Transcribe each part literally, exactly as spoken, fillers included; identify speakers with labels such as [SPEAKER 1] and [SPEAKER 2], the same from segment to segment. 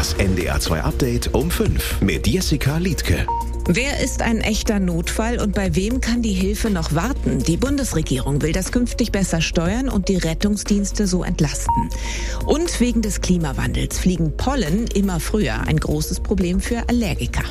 [SPEAKER 1] Das N D R zwei Update um fünf mit Jessica Liedtke.
[SPEAKER 2] Wer ist ein echter Notfall und bei wem kann die Hilfe noch warten? Die Bundesregierung will das künftig besser steuern und die Rettungsdienste so entlasten. Und wegen des Klimawandels fliegen Pollen immer früher, ein großes Problem für Allergiker.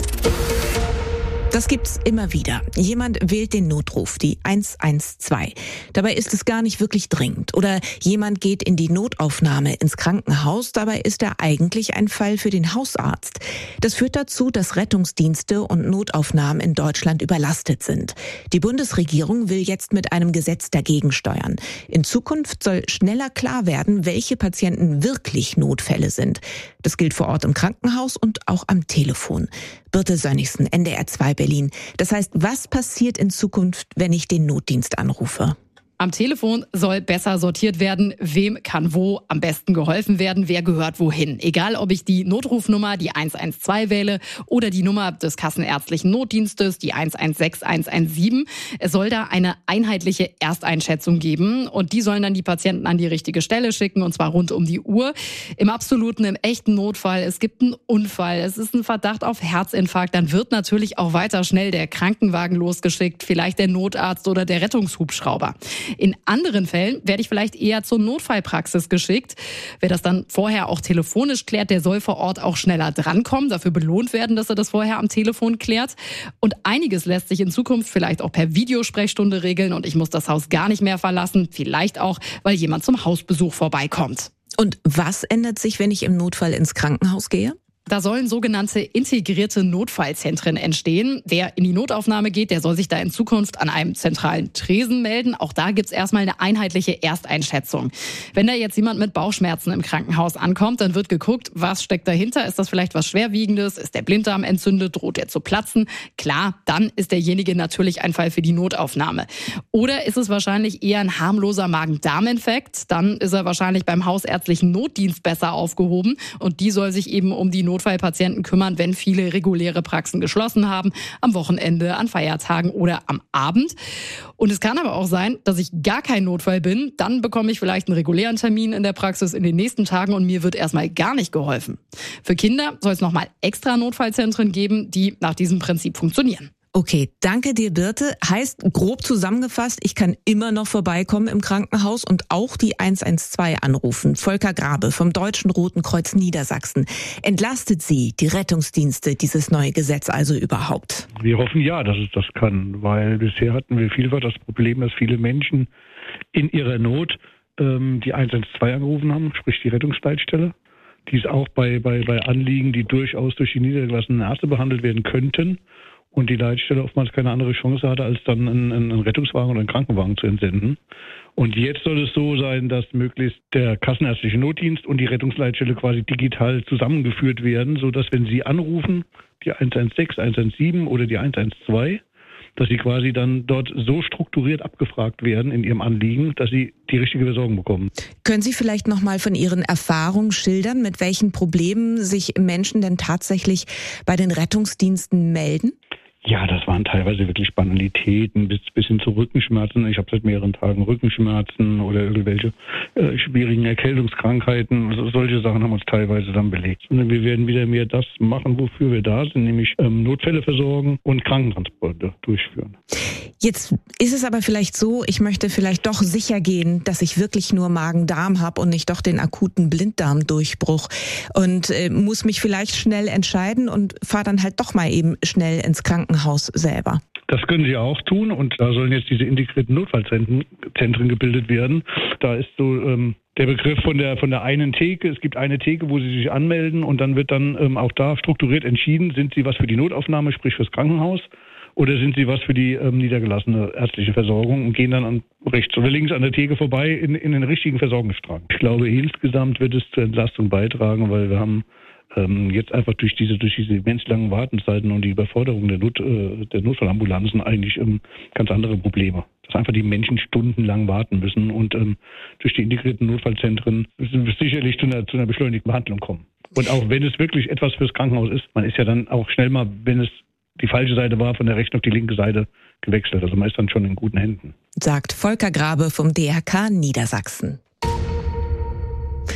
[SPEAKER 2] Das gibt's immer wieder. Jemand wählt den Notruf, die eins eins zwei. Dabei ist es gar nicht wirklich dringend. Oder jemand geht in die Notaufnahme ins Krankenhaus. Dabei ist er eigentlich ein Fall für den Hausarzt. Das führt dazu, dass Rettungsdienste und Notaufnahmen in Deutschland überlastet sind. Die Bundesregierung will jetzt mit einem Gesetz dagegen steuern. In Zukunft soll schneller klar werden, welche Patienten wirklich Notfälle sind. Das gilt vor Ort im Krankenhaus und auch am Telefon. Birte Sönnigsen, N D R zwei Berlin. Das heißt, was passiert in Zukunft, wenn ich den Notdienst anrufe?
[SPEAKER 3] Am Telefon soll besser sortiert werden, wem kann wo am besten geholfen werden, wer gehört wohin. Egal, ob ich die Notrufnummer, die eins eins zwei wähle oder die Nummer des kassenärztlichen Notdienstes, die eins eins sechs eins eins sieben. Es soll da eine einheitliche Ersteinschätzung geben und die sollen dann die Patienten an die richtige Stelle schicken und zwar rund um die Uhr. Im absoluten, im echten Notfall, es gibt einen Unfall, es ist ein Verdacht auf Herzinfarkt, dann wird natürlich auch weiter schnell der Krankenwagen losgeschickt, vielleicht der Notarzt oder der Rettungshubschrauber. In anderen Fällen werde ich vielleicht eher zur Notfallpraxis geschickt. Wer das dann vorher auch telefonisch klärt, der soll vor Ort auch schneller drankommen, dafür belohnt werden, dass er das vorher am Telefon klärt. Und einiges lässt sich in Zukunft vielleicht auch per Videosprechstunde regeln und ich muss das Haus gar nicht mehr verlassen. Vielleicht auch, weil jemand zum Hausbesuch vorbeikommt.
[SPEAKER 2] Und was ändert sich, wenn ich im Notfall ins Krankenhaus gehe?
[SPEAKER 3] Da sollen sogenannte integrierte Notfallzentren entstehen. Wer in die Notaufnahme geht, der soll sich da in Zukunft an einem zentralen Tresen melden. Auch da gibt's erstmal eine einheitliche Ersteinschätzung. Wenn da jetzt jemand mit Bauchschmerzen im Krankenhaus ankommt, dann wird geguckt, was steckt dahinter? Ist das vielleicht was Schwerwiegendes? Ist der Blinddarm entzündet? Droht der zu platzen? Klar, dann ist derjenige natürlich ein Fall für die Notaufnahme. Oder ist es wahrscheinlich eher ein harmloser Magen-Darm-Infekt? Dann ist er wahrscheinlich beim hausärztlichen Notdienst besser aufgehoben und die soll sich eben um die Notfallpatienten kümmern, wenn viele reguläre Praxen geschlossen haben, am Wochenende, an Feiertagen oder am Abend. Und es kann aber auch sein, dass ich gar kein Notfall bin. Dann bekomme ich vielleicht einen regulären Termin in der Praxis in den nächsten Tagen und mir wird erstmal gar nicht geholfen. Für Kinder soll es nochmal extra Notfallzentren geben, die nach diesem Prinzip funktionieren.
[SPEAKER 2] Okay, danke dir, Birte. Heißt, grob zusammengefasst, ich kann immer noch vorbeikommen im Krankenhaus und auch die eins eins zwei anrufen. Volker Grabe vom Deutschen Roten Kreuz Niedersachsen. Entlastet Sie die Rettungsdienste dieses neue Gesetz also überhaupt?
[SPEAKER 4] Wir hoffen ja, dass es das kann, weil bisher hatten wir vielfach das Problem, dass viele Menschen in ihrer Not ähm, die eins eins zwei angerufen haben, sprich die Rettungsleitstelle. Die ist auch bei, bei, bei Anliegen, die durchaus durch die niedergelassenen Ärzte behandelt werden könnten. Und die Leitstelle oftmals keine andere Chance hatte, als dann einen, einen Rettungswagen oder einen Krankenwagen zu entsenden. Und jetzt soll es so sein, dass möglichst der kassenärztliche Notdienst und die Rettungsleitstelle quasi digital zusammengeführt werden, sodass, wenn Sie anrufen, die eins eins sechs, eins eins sieben oder die eins eins zwei, dass Sie quasi dann dort so strukturiert abgefragt werden in Ihrem Anliegen, dass Sie die richtige Versorgung bekommen.
[SPEAKER 2] Können Sie vielleicht noch mal von Ihren Erfahrungen schildern, mit welchen Problemen sich Menschen denn tatsächlich bei den Rettungsdiensten melden?
[SPEAKER 4] Ja, das waren teilweise wirklich Banalitäten bis, bis hin zu Rückenschmerzen. Ich habe seit mehreren Tagen Rückenschmerzen oder irgendwelche äh, schwierigen Erkältungskrankheiten. Also solche Sachen haben uns teilweise dann belegt. Und wir werden wieder mehr das machen, wofür wir da sind, nämlich ähm, Notfälle versorgen und Krankentransporte durchführen.
[SPEAKER 2] Jetzt ist es aber vielleicht so, ich möchte vielleicht doch sicher gehen, dass ich wirklich nur Magen-Darm habe und nicht doch den akuten Blinddarmdurchbruch und äh, muss mich vielleicht schnell entscheiden und fahre dann halt doch mal eben schnell ins Krankenhaus selber.
[SPEAKER 4] Das können Sie auch tun und da sollen jetzt diese integrierten Notfallzentren Zentren gebildet werden. Da ist so ähm, der Begriff von der von der einen Theke. Es gibt eine Theke, wo Sie sich anmelden und dann wird dann ähm, auch da strukturiert entschieden, sind Sie was für die Notaufnahme, sprich fürs Krankenhaus, oder sind Sie was für die ähm, niedergelassene ärztliche Versorgung und gehen dann an rechts oder links an der Theke vorbei in, in den richtigen Versorgungsstrang. Ich glaube, insgesamt wird es zur Entlastung beitragen, weil wir haben ähm, jetzt einfach durch diese durch diese immens langen Wartenzeiten und die Überforderung der, Not, äh, der Notfallambulanzen eigentlich ähm, ganz andere Probleme. Dass einfach die Menschen stundenlang warten müssen und ähm, durch die integrierten Notfallzentren sicherlich zu einer, zu einer beschleunigten Behandlung kommen. Und auch wenn es wirklich etwas fürs Krankenhaus ist, man ist ja dann auch schnell mal, wenn es die falsche Seite war, von der rechten auf die linke Seite gewechselt. Also man ist dann schon in guten Händen.
[SPEAKER 2] Sagt Volker Grabe vom D R K Niedersachsen.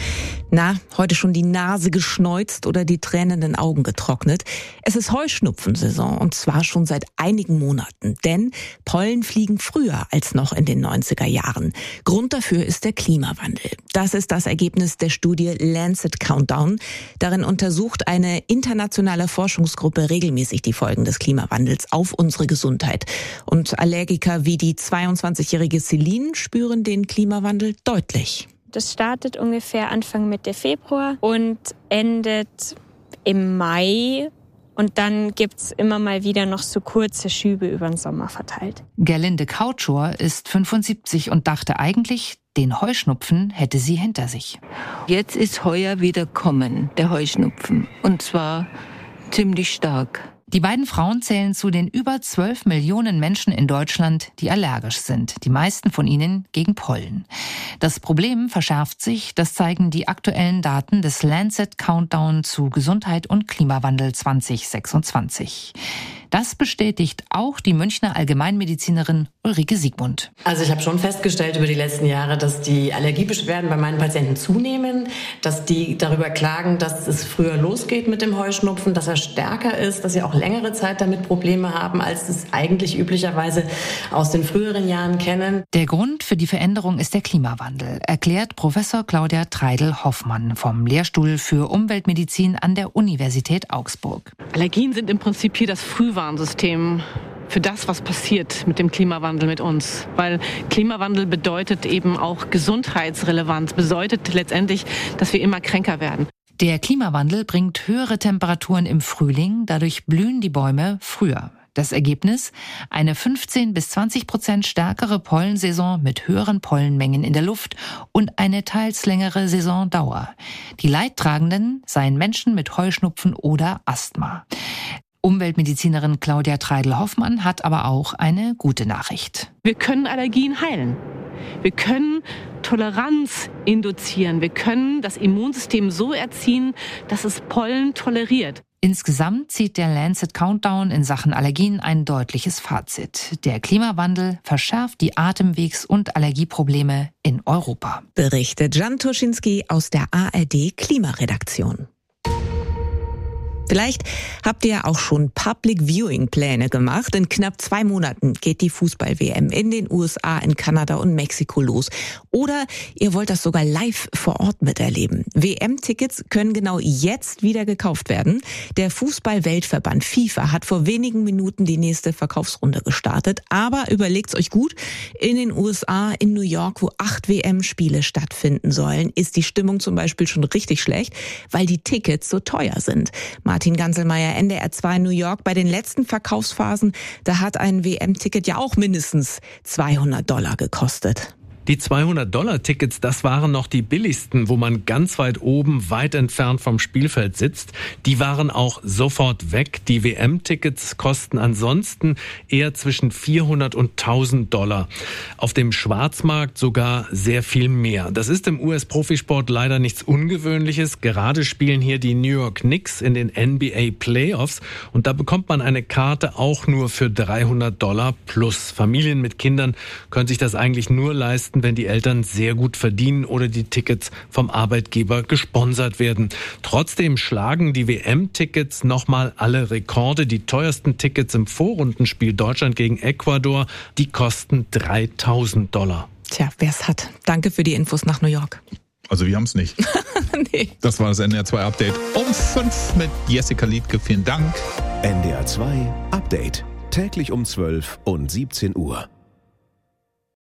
[SPEAKER 2] Na, heute schon die Nase geschneuzt oder die tränenden Augen getrocknet. Es ist Heuschnupfensaison und zwar schon seit einigen Monaten. Denn Pollen fliegen früher als noch in den neunziger Jahren. Grund dafür ist der Klimawandel. Das ist das Ergebnis der Studie Lancet Countdown. Darin untersucht eine internationale Forschungsgruppe regelmäßig die Folgen des Klimawandels auf unsere Gesundheit. Und Allergiker wie die zweiundzwanzigjährige Celine spüren den Klimawandel deutlich.
[SPEAKER 5] Das startet ungefähr Anfang Mitte Februar und endet im Mai. Und dann gibt's immer mal wieder noch so kurze Schübe über den Sommer verteilt.
[SPEAKER 6] Gerlinde Kautschor ist fünfundsiebzig und dachte eigentlich, den Heuschnupfen hätte sie hinter sich.
[SPEAKER 7] Jetzt ist heuer wieder kommen, der Heuschnupfen. Und zwar ziemlich stark.
[SPEAKER 6] Die beiden Frauen zählen zu den über zwölf Millionen Menschen in Deutschland, die allergisch sind. Die meisten von ihnen gegen Pollen. Das Problem verschärft sich, das zeigen die aktuellen Daten des Lancet Countdown zu Gesundheit und Klimawandel zwanzig sechsundzwanzig. Das bestätigt auch die Münchner Allgemeinmedizinerin Ulrike Siegmund.
[SPEAKER 8] Also ich habe schon festgestellt über die letzten Jahre, dass die Allergiebeschwerden bei meinen Patienten zunehmen, dass die darüber klagen, dass es früher losgeht mit dem Heuschnupfen, dass er stärker ist, dass sie auch längere Zeit damit Probleme haben, als es eigentlich üblicherweise aus den früheren Jahren kennen.
[SPEAKER 6] Der Grund für die Veränderung ist der Klimawandel, erklärt Professor Claudia Treidel-Hoffmann vom Lehrstuhl für Umweltmedizin an der Universität Augsburg.
[SPEAKER 9] Allergien sind im Prinzip hier das Frühwarnsystem für das, was passiert mit dem Klimawandel mit uns. Weil Klimawandel bedeutet eben auch Gesundheitsrelevanz, bedeutet letztendlich, dass wir immer kränker werden.
[SPEAKER 6] Der Klimawandel bringt höhere Temperaturen im Frühling, dadurch blühen die Bäume früher. Das Ergebnis? Eine fünfzehn bis zwanzig Prozent stärkere Pollensaison mit höheren Pollenmengen in der Luft und eine teils längere Saisondauer. Die Leidtragenden seien Menschen mit Heuschnupfen oder Asthma. Umweltmedizinerin Claudia Treidel-Hoffmann hat aber auch eine gute Nachricht.
[SPEAKER 9] Wir können Allergien heilen. Wir können Toleranz induzieren. Wir können das Immunsystem so erziehen, dass es Pollen toleriert.
[SPEAKER 6] Insgesamt zieht der Lancet Countdown in Sachen Allergien ein deutliches Fazit. Der Klimawandel verschärft die Atemwegs- und Allergieprobleme in Europa.
[SPEAKER 2] Berichtet Jan Tuschinski aus der A R D Klimaredaktion. Vielleicht habt ihr auch schon Public-Viewing-Pläne gemacht. In knapp zwei Monaten geht die Fußball-W M in den U S A, in Kanada und Mexiko los. Oder ihr wollt das sogar live vor Ort miterleben. W M-Tickets können genau jetzt wieder gekauft werden. Der Fußball-Weltverband FIFA hat vor wenigen Minuten die nächste Verkaufsrunde gestartet. Aber überlegt's euch gut, in den U S A, in New York, wo acht W M-Spiele stattfinden sollen, ist die Stimmung zum Beispiel schon richtig schlecht, weil die Tickets so teuer sind. Martin Ganselmeier, N D R zwei New York. Bei den letzten Verkaufsphasen, da hat ein W M-Ticket ja auch mindestens zweihundert Dollar gekostet.
[SPEAKER 10] Die zweihundert-Dollar-Tickets, das waren noch die billigsten, wo man ganz weit oben, weit entfernt vom Spielfeld sitzt. Die waren auch sofort weg. Die W M-Tickets kosten ansonsten eher zwischen vierhundert und tausend Dollar. Auf dem Schwarzmarkt sogar sehr viel mehr. Das ist im U S-Profisport leider nichts Ungewöhnliches. Gerade spielen hier die New York Knicks in den N B A Playoffs und da bekommt man eine Karte auch nur für dreihundert Dollar plus. Familien mit Kindern können sich das eigentlich nur leisten, wenn die Eltern sehr gut verdienen oder die Tickets vom Arbeitgeber gesponsert werden. Trotzdem schlagen die W M-Tickets nochmal alle Rekorde. Die teuersten Tickets im Vorrundenspiel Deutschland gegen Ecuador, die kosten dreitausend Dollar.
[SPEAKER 2] Tja, wer es hat. Danke für die Infos nach New York.
[SPEAKER 11] Also wir haben es nicht.
[SPEAKER 2] Nee.
[SPEAKER 11] Das war das N D R zwei Update um fünf mit Jessica Liedke. Vielen Dank.
[SPEAKER 1] N D R zwei Update. Täglich um zwölf und siebzehn Uhr.